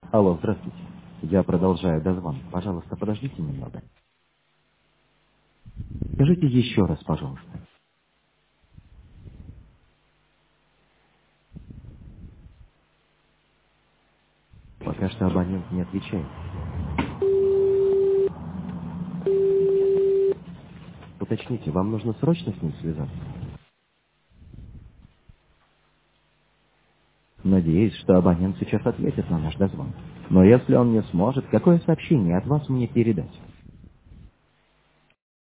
Алло, здравствуйте. Я продолжаю дозвон. Пожалуйста, подождите немного. Скажите еще раз, пожалуйста. Пока что абонент не отвечает. Уточните, вам нужно срочно с ним связаться? Надеюсь, что абонент сейчас ответит на наш дозвон. Но если он не сможет, какое сообщение от вас мне передать?